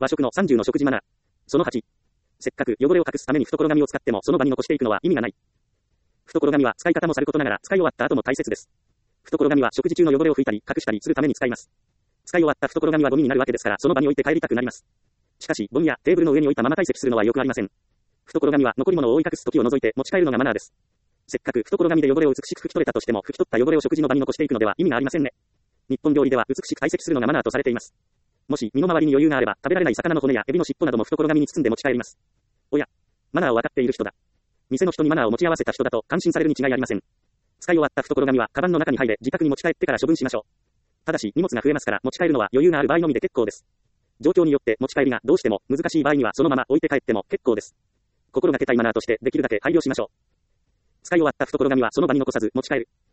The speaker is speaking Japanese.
和食の30の食事マナー。その8。せっかく汚れを隠すために懐紙を使ってもその場に残していくのは意味がない。懐紙は使い方もさることながら使い終わった後も大切です。懐紙は食事中の汚れを拭いたり隠したりするために使います。使い終わった懐紙はゴミになるわけですからその場に置いて帰りたくなります。しかしゴミやテーブルの上に置いたまま退席するのはよくありません。懐紙は残り物を覆い隠す時を除いて持ち帰るのがマナーです。せっかく懐紙で汚れを美しく拭き取れたとしても拭き取った汚れを食事の場に残していくのでは意味がありませんね。日本料理では美しく退席するのがマナーとされています。もし身の回りに余裕があれば食べられない魚の骨やエビの尻尾なども懐紙に包んで持ち帰ります。おや、マナーを分かっている人だ。店の人にマナーを持ち合わせた人だと感心されるに違いありません。使い終わった懐紙はカバンの中に入れ自宅に持ち帰ってから処分しましょう。ただし荷物が増えますから持ち帰るのは余裕がある場合のみで結構です。状況によって持ち帰りがどうしても難しい場合にはそのまま置いて帰っても結構です。心がけたいマナーとしてできるだけ配慮しましょう。使い終わった懐紙はその場に残さず持ち帰る。